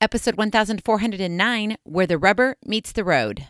episode 1409, Where the Rubber Meets the Road.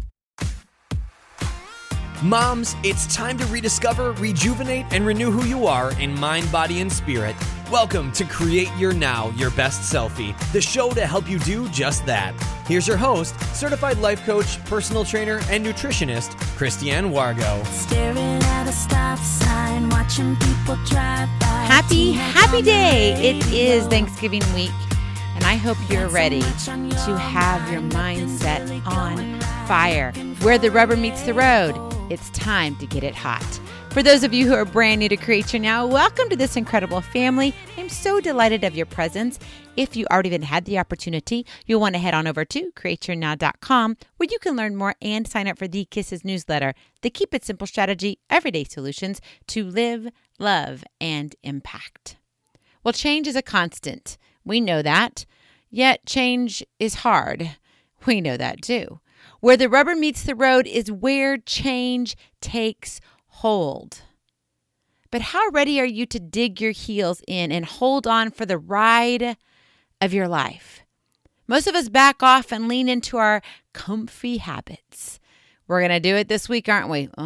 Moms, it's time to rediscover, rejuvenate, and renew who you are in mind, body, and spirit. Welcome to Create Your Now, Your Best Selfie, the show to help you do just that. Here's your host, certified life coach, personal trainer, and nutritionist, Christiane Wargo. Staring at a stop sign, watching people drive by. Happy day! It is Thanksgiving week, and I hope you're ready to have your mindset on fire. Where the rubber meets the road, it's time to get it hot. For those of you who are brand new to Create Your Now, welcome to this incredible family. I'm so delighted of your presence. If you already had the opportunity, you'll want to head on over to createyournow.com, where you can learn more and sign up for the Kisses newsletter, the Keep It Simple strategy, everyday solutions to live, love, and impact. Well, change is a constant. We know that. Yet change is hard. We know that too. Where the rubber meets the road is where change takes hold. But how ready are you to dig your heels in and hold on for the ride of your life? Most of us back off and lean into our comfy habits. We're going to do it this week, aren't we?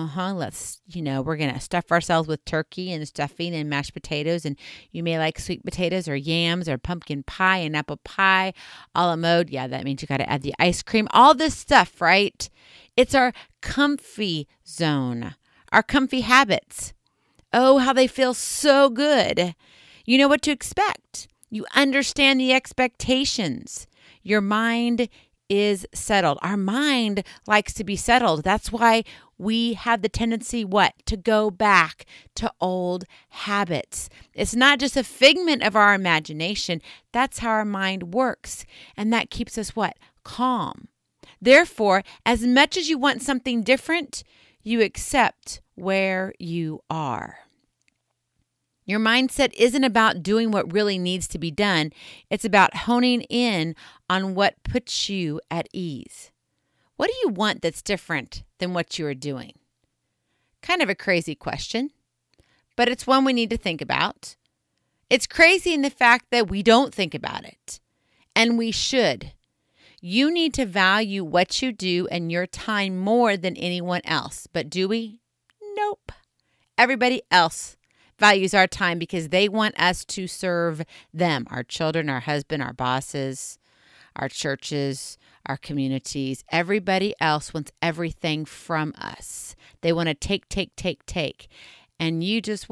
We're going to stuff ourselves with turkey and stuffing and mashed potatoes. And you may like sweet potatoes or yams or pumpkin pie and apple pie a la mode. Yeah, that means you got to add the ice cream. All this stuff, right? It's our comfy zone, our comfy habits. Oh, how they feel so good. You know what to expect. You understand the expectations. Your mind is settled. Our mind likes to be settled. That's why we have the tendency, to go back to old habits. It's not just a figment of our imagination. That's how our mind works. And that keeps us calm. Therefore, as much as you want something different, you accept where you are. Your mindset isn't about doing what really needs to be done. It's about honing in on what puts you at ease. What do you want that's different than what you are doing? Kind of a crazy question, but it's one we need to think about. It's crazy in the fact that we don't think about it, and we should. You need to value what you do and your time more than anyone else. But do we? Nope. Everybody else values our time because they want us to serve them, our children, our husband, our bosses, our churches, our communities. Everybody else wants everything from us. They want to take. And you just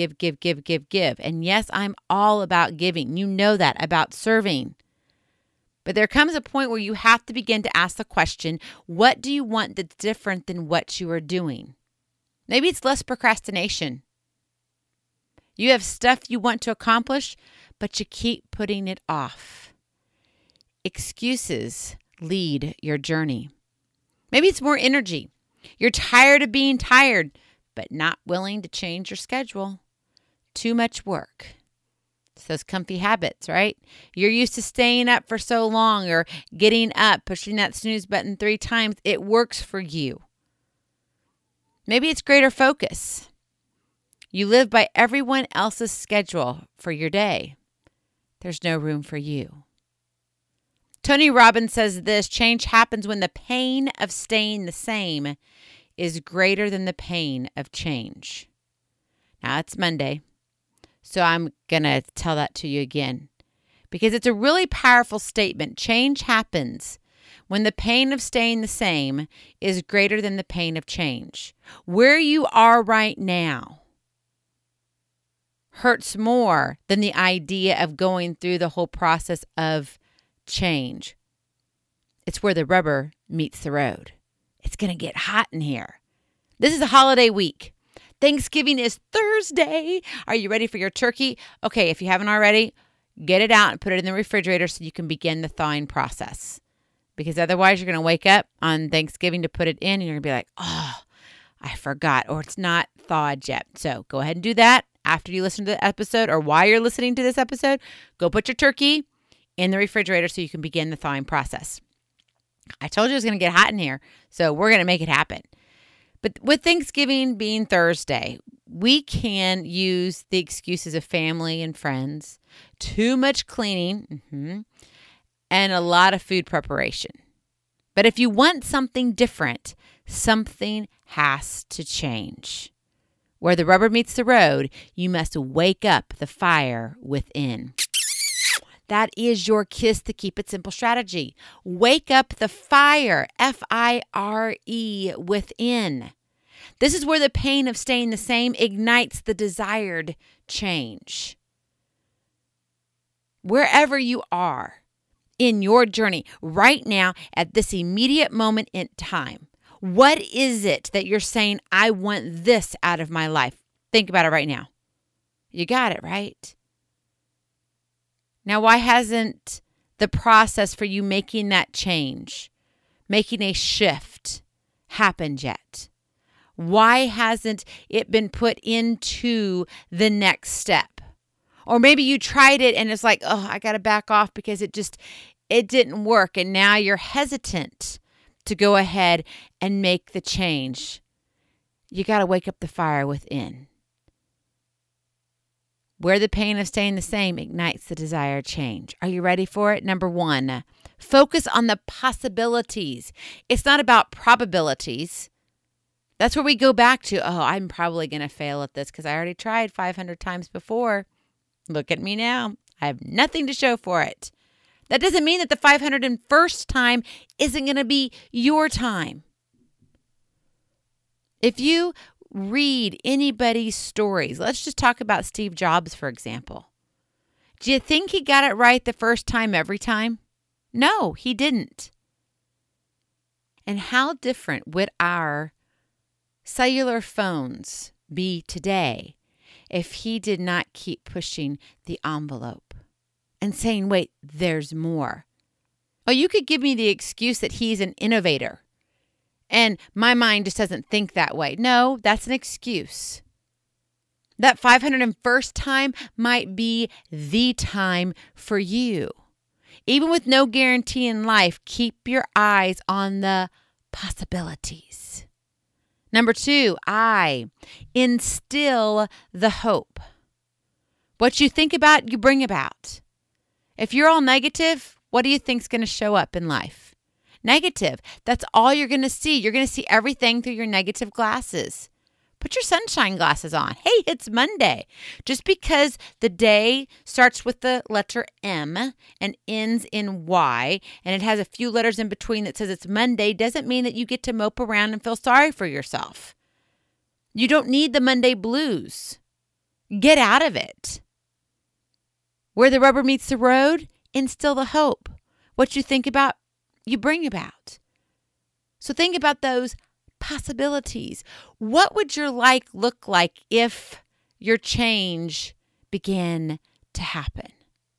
give. And yes, I'm all about giving. You know that, about serving. But there comes a point where you have to begin to ask the question, what do you want that's different than what you are doing? Maybe it's less procrastination. You have stuff you want to accomplish, but you keep putting it off. Excuses lead your journey. Maybe it's more energy. You're tired of being tired, but not willing to change your schedule. Too much work. It's those comfy habits, right? You're used to staying up for so long or getting up, pushing that snooze button 3 times. It works for you. Maybe it's greater focus. You live by everyone else's schedule for your day. There's no room for you. Tony Robbins says this: change happens when the pain of staying the same is greater than the pain of change. Now, it's Monday, so I'm going to tell that to you again because it's a really powerful statement. Change happens when the pain of staying the same is greater than the pain of change. Where you are right now hurts more than the idea of going through the whole process of change. It's where the rubber meets the road. It's going to get hot in here. This is a holiday week. Thanksgiving is Thursday. Are you ready for your turkey? Okay, if you haven't already, get it out and put it in the refrigerator so you can begin the thawing process. Because otherwise you're going to wake up on Thanksgiving to put it in and you're going to be like, oh, I forgot, or it's not thawed yet. So go ahead and do that. After you listen to the episode or while you're listening to this episode, go put your turkey in the refrigerator so you can begin the thawing process. I told you it was going to get hot in here, so we're going to make it happen. But with Thanksgiving being Thursday, we can use the excuses of family and friends, too much cleaning, and a lot of food preparation. But if you want something different, something has to change. Where the rubber meets the road, you must wake up the fire within. That is your KISS to Keep It Simple strategy. Wake up the fire, F-I-R-E, within. This is where the pain of staying the same ignites the desired change. Wherever you are in your journey right now at this immediate moment in time, what is it that you're saying, I want this out of my life? Think about it right now. You got it, right? Now, why hasn't the process for you making that change, making a shift, happened yet? Why hasn't it been put into the next step? Or maybe you tried it and it's like, oh, I got to back off because it didn't work. And now you're hesitant to go ahead and make the change. You got to wake up the fire within. Where the pain of staying the same ignites the desired change. Are you ready for it? Number 1, focus on the possibilities. It's not about probabilities. That's where we go back to, oh, I'm probably going to fail at this because I already tried 500 times before. Look at me now. I have nothing to show for it. That doesn't mean that the 501st time isn't going to be your time. If you read anybody's stories, let's just talk about Steve Jobs, for example. Do you think he got it right the first time every time? No, he didn't. And how different would our cellular phones be today if he did not keep pushing the envelope and saying, wait, there's more? Oh, you could give me the excuse that he's an innovator and my mind just doesn't think that way. No, that's an excuse. That 501st time might be the time for you. Even with no guarantee in life, keep your eyes on the possibilities. Number 2, I instill the hope. What you think about, you bring about. If you're all negative, what do you think is going to show up in life? Negative. That's all you're going to see. You're going to see everything through your negative glasses. Put your sunshine glasses on. Hey, it's Monday. Just because the day starts with the letter M and ends in Y, and it has a few letters in between that says it's Monday, doesn't mean that you get to mope around and feel sorry for yourself. You don't need the Monday blues. Get out of it. Where the rubber meets the road, instill the hope. What you think about, you bring about. So think about those possibilities. What would your life look like if your change began to happen?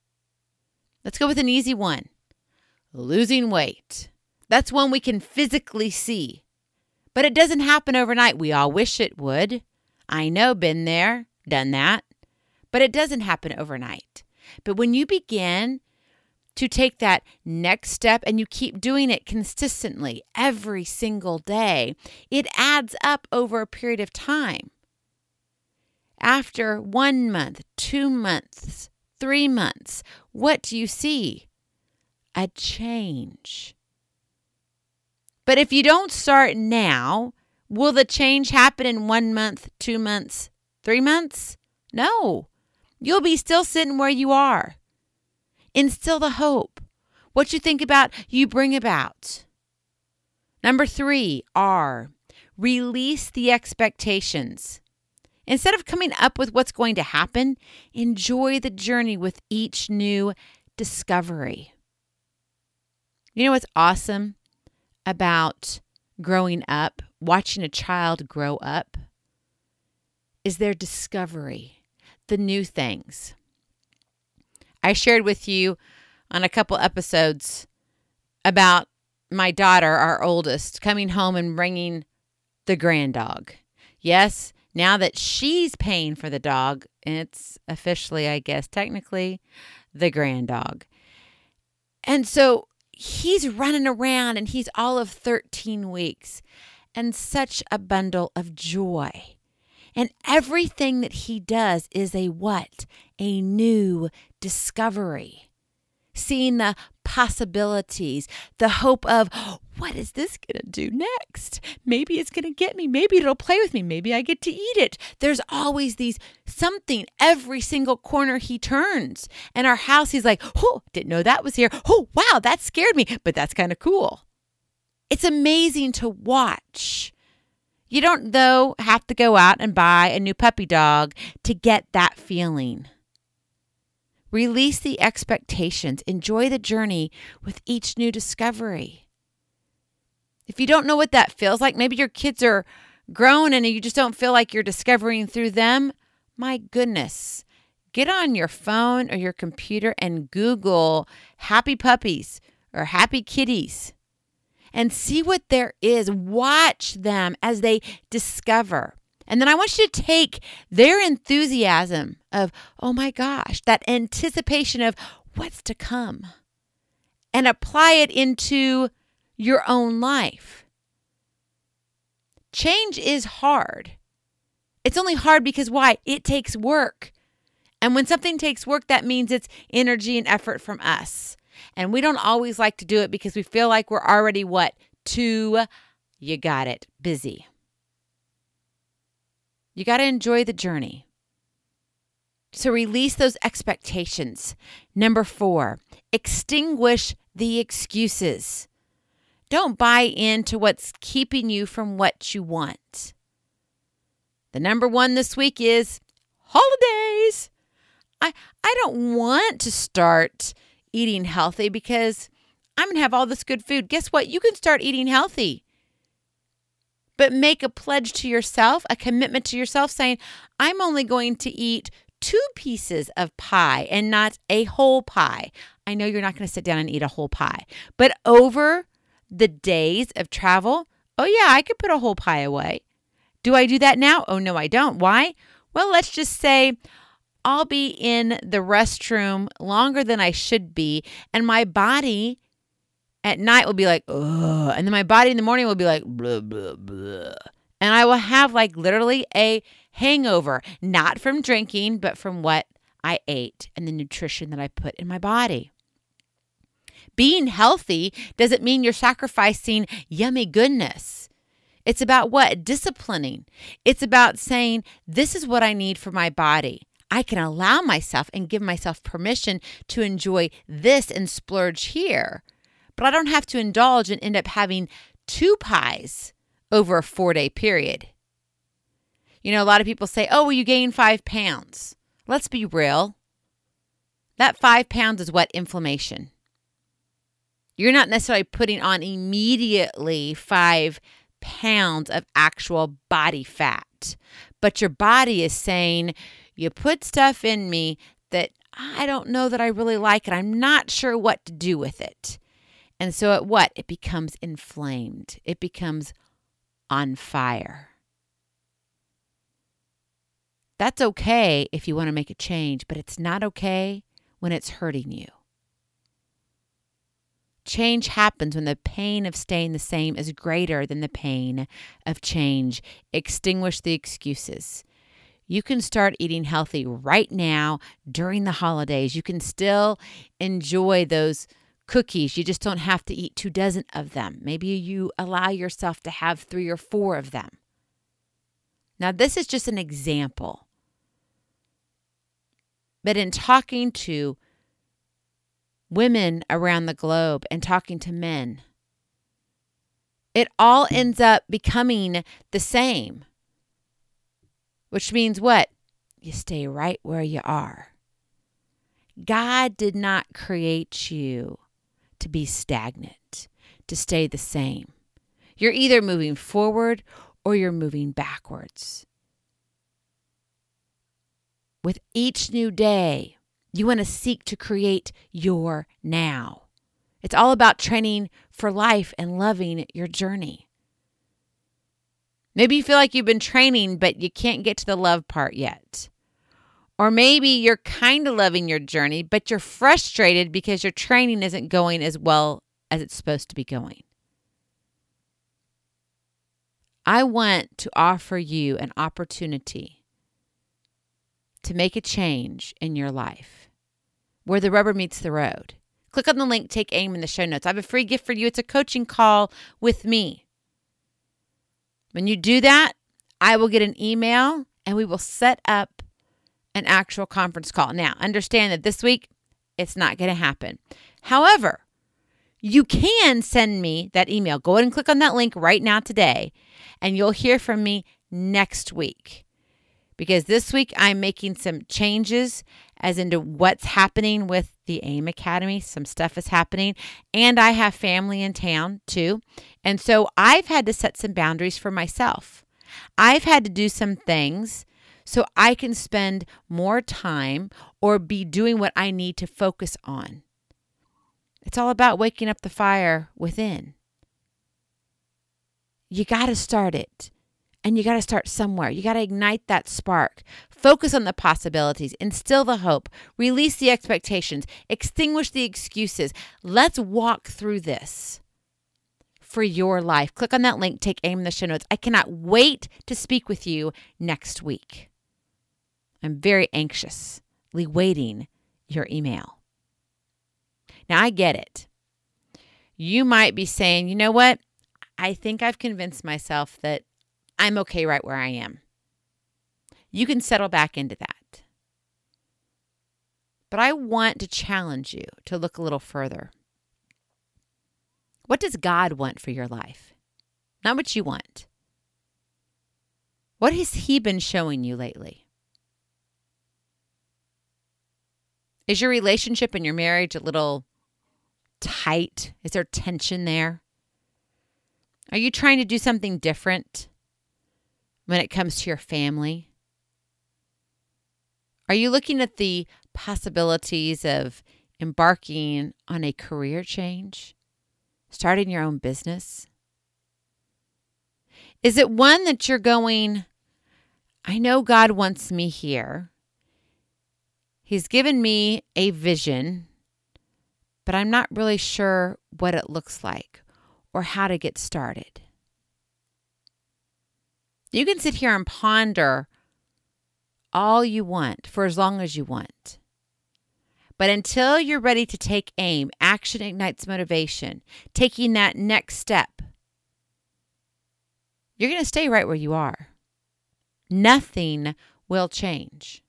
Let's go with an easy one. Losing weight. That's one we can physically see. But it doesn't happen overnight. We all wish it would. I know, been there, done that. But it doesn't happen overnight. But when you begin to take that next step and you keep doing it consistently every single day, it adds up over a period of time. After 1 month, 2 months, 3 months, what do you see? A change. But if you don't start now, will the change happen in 1 month, 2 months, 3 months? No. You'll be still sitting where you are. Instill the hope. What you think about, you bring about. Number 3, R, release the expectations. Instead of coming up with what's going to happen, enjoy the journey with each new discovery. You know what's awesome about growing up, watching a child grow up, is their discovery, the new things. I shared with you on a couple episodes about my daughter, our oldest, coming home and bringing the grand dog. Yes, now that she's paying for the dog, it's officially, I guess, technically, the grand dog. And so he's running around and he's all of 13 weeks and such a bundle of joy. And everything that he does is a what? A new discovery. Seeing the possibilities, the hope of, what is this going to do next? Maybe it's going to get me. Maybe it'll play with me. Maybe I get to eat it. There's always these something every single corner he turns. And our house, he's like, oh, didn't know that was here. Oh, wow, that scared me, but that's kind of cool. It's amazing to watch. You don't, though, have to go out and buy a new puppy dog to get that feeling. Release the expectations. Enjoy the journey with each new discovery. If you don't know what that feels like, maybe your kids are grown and you just don't feel like you're discovering through them. My goodness, get on your phone or your computer and Google happy puppies or happy kitties and see what there is. Watch them as they discover. And then I want you to take their enthusiasm of, oh my gosh, that anticipation of what's to come, and apply it into your own life. Change is hard. It's only hard because why? It takes work. And when something takes work, that means it's energy and effort from us. And we don't always like to do it because we feel like we're already what? Too, you got it, busy. You got to enjoy the journey. So release those expectations. Number 4, extinguish the excuses. Don't buy into what's keeping you from what you want. The number 1 this week is holidays. I don't want to start eating healthy because I'm going to have all this good food. Guess what? You can start eating healthy. But make a pledge to yourself, a commitment to yourself saying, I'm only going to eat 2 pieces of pie and not a whole pie. I know you're not going to sit down and eat a whole pie. But over the days of travel, oh yeah, I could put a whole pie away. Do I do that now? Oh no, I don't. Why? Well, let's just say I'll be in the restroom longer than I should be, and my body at night will be like, ugh. And then my body in the morning will be like, blah, blah, blah. And I will have like literally a hangover, not from drinking, but from what I ate and the nutrition that I put in my body. Being healthy doesn't mean you're sacrificing yummy goodness. It's about what? Disciplining. It's about saying, this is what I need for my body. I can allow myself and give myself permission to enjoy this and splurge here. But I don't have to indulge and end up having 2 pies over a 4-day period. You know, a lot of people say, oh, well, you gained 5 pounds. Let's be real. That 5 pounds is what? Inflammation. You're not necessarily putting on immediately 5 pounds of actual body fat. But your body is saying, you put stuff in me that I don't know that I really like, and I'm not sure what to do with it. And so it becomes inflamed. It becomes on fire. That's okay if you want to make a change, but it's not okay when it's hurting you. Change happens when the pain of staying the same is greater than the pain of change. Extinguish the excuses. You can start eating healthy right now during the holidays. You can still enjoy those cookies. You just don't have to eat 24 of them. Maybe you allow yourself to have 3 or 4 of them. Now, this is just an example. But in talking to women around the globe and talking to men, it all ends up becoming the same. Which means what? You stay right where you are. God did not create you to be stagnant, to stay the same. You're either moving forward or you're moving backwards. With each new day, you want to seek to create your now. It's all about training for life and loving your journey. Maybe you feel like you've been training, but you can't get to the love part yet. Or maybe you're kind of loving your journey, but you're frustrated because your training isn't going as well as it's supposed to be going. I want to offer you an opportunity to make a change in your life where the rubber meets the road. Click on the link, Take AIM in the show notes. I have a free gift for you. It's a coaching call with me. When you do that, I will get an email and we will set up an actual conference call. Now, understand that this week, it's not going to happen. However, you can send me that email. Go ahead and click on that link right now today, and you'll hear from me next week. Because this week, I'm making some changes as into what's happening with the AIM Academy. Some stuff is happening, and I have family in town too. And so I've had to set some boundaries for myself. I've had to do some things so I can spend more time or be doing what I need to focus on. It's all about waking up the fire within. You got to start it. And you got to start somewhere. You got to ignite that spark. Focus on the possibilities. Instill the hope. Release the expectations. Extinguish the excuses. Let's walk through this for your life. Click on that link. Take AIM in the show notes. I cannot wait to speak with you next week. I'm very anxiously waiting your email. Now, I get it. You might be saying, you know what? I think I've convinced myself that I'm okay right where I am. You can settle back into that. But I want to challenge you to look a little further. What does God want for your life? Not what you want. What has He been showing you lately? Is your relationship and your marriage a little tight? Is there tension there? Are you trying to do something different when it comes to your family? Are you looking at the possibilities of embarking on a career change? Starting your own business? Is it one that you're going, I know God wants me here. He's given me a vision, but I'm not really sure what it looks like or how to get started. You can sit here and ponder all you want for as long as you want. But until you're ready to take aim, action ignites motivation, taking that next step, you're going to stay right where you are. Nothing will change.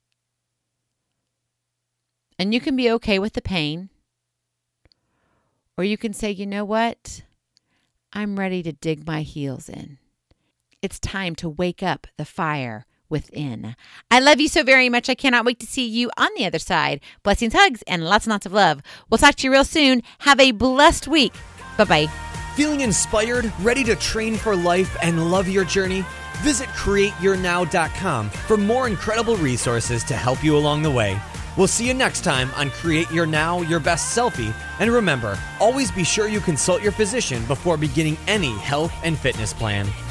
And you can be okay with the pain. Or you can say, you know what? I'm ready to dig my heels in. It's time to wake up the fire within. I love you so very much. I cannot wait to see you on the other side. Blessings, hugs, and lots and lots of love. We'll talk to you real soon. Have a blessed week. Bye-bye. Feeling inspired, ready to train for life, and love your journey? Visit CreateYourNow.com for more incredible resources to help you along the way. We'll see you next time on Create Your Now, Your Best Selfie. And remember, always be sure you consult your physician before beginning any health and fitness plan.